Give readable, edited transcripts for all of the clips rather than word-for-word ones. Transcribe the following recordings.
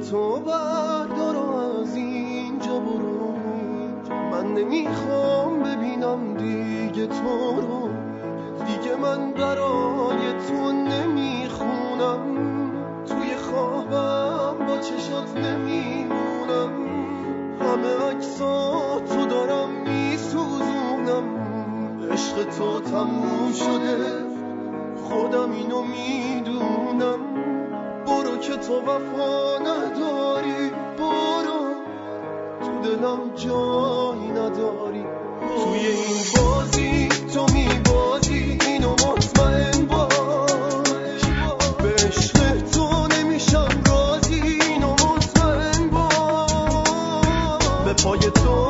تو بردار از اینجا برو، من نمیخوام ببینم دیگه تو رو، دیگه من برای تو نمیخونم، توی خوابم با چشات نمیمونم، همه عکساتو دارم میسوزونم، عشق تو تموم شده خودم اینو میدونم، برو که تو وفا نداری، برو تو دلم جایی نداری، توی این بازی تو میبازی اینو مطمئن باش، به عشق تو نمیشم راضی اینو مطمئن باش، به پای تو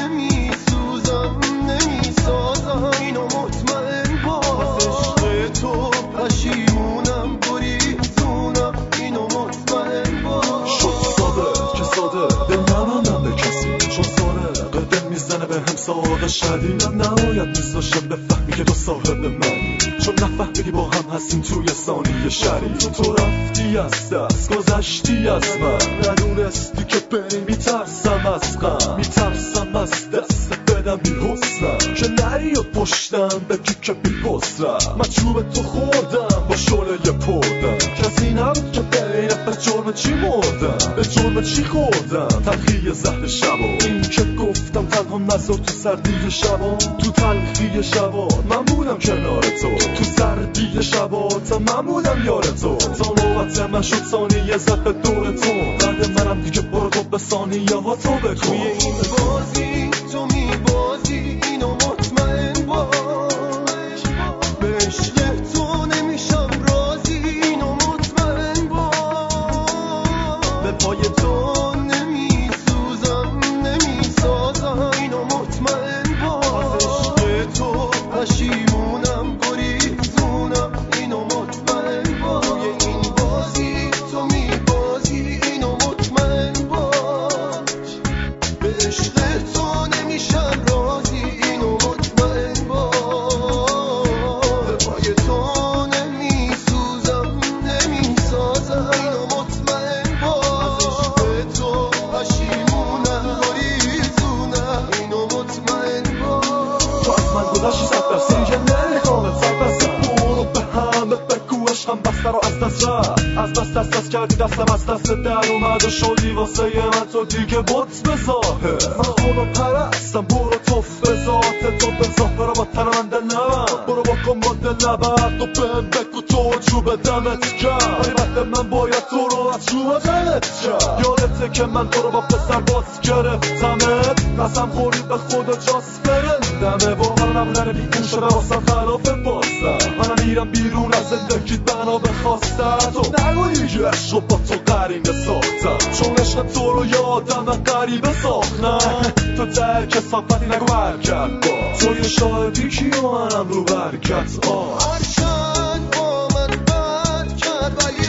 نمیسوزم نمیسازم اینو مطمئن باش، عشق تو پشیمونم گریزونم اینو مطمئن باش. شد ساده که ساده دل نمانم به کسی، چون سارقه دل میزنه به هم ساقه شدیدم، نباید میذاشم بفهمی که تو صاحب منی، چون نفهمیدی با هم هستیم توی ثانیه شری، تو رفتی از دست گذشتی از من، ندونستی که بری میترسم از غم، میترسم از دست بدم بی حسنم، که نری و پشتم بگی که بی حسنم، من چوب تو خوردم با شعله پردم، کسی نبود که بینه به جرم چی مردم، به جرم چی خوردم، تلخی زهر شبا، این که گفتم تنها نذار تو سردی شبا، تو تلخی شبا من بودم کنار تو سردی شبا، تا من بودم یار تو، تا نوبت من شد ثانیه زد به دور تو، بعد منم دیگه برو تو به ثانیه ها تو بکن، توی این بازی تو میبازی اینو مطمئن باش، به عشق تو نمیشم راضی اینو مطمئن باش، به پای تو نمیسوزم نمیسازم اینو مطمئن باش، عشق تو پشیمونم گریزونم اینو مطمئن باش، توی این بازی تو میبازی اینو مطمئن باش، به عشق تو نمیشم راضی اینو مطمئن باش، به پای تو نمیسوزم نمیسازم اینو مطمئن باش، عشق تو پشیمونم گریزونم اینو مطمئن باش. تو از من گذشتی 100% یه نگامت 100%، برو به همه بگو عشقم بسته رو از دست رفت، از بس دست کردی دستم از دست در اومد و شدی واسه من تو دیگه بط به ظاهر، من خدا پرستم برو توف به ذات تو به ظاهر، با تن من دل نبند، برو با کن با دل نبند، تو بهم بگو تو چوب دمت کرد، البته من باید تو رو از چوب دلت کرد، یادته که من تو رو با پسر باز گرفتمت، قسم خوردی به خدا جاس فرندمه، واقعا نبودن بیگون شده واسم خلاف باستم، منم میرم بیرون از زندگیت بنا به خواستم، تو نگو دیگه عشق رو با تو قرینه ساختم، چون عشق تو رو یادم من غریبه ساختم، تو ته کسافتی نگو برگرد با تو یه شاهدی کی و منم رو برگرد هرچند با من بد کرد ولی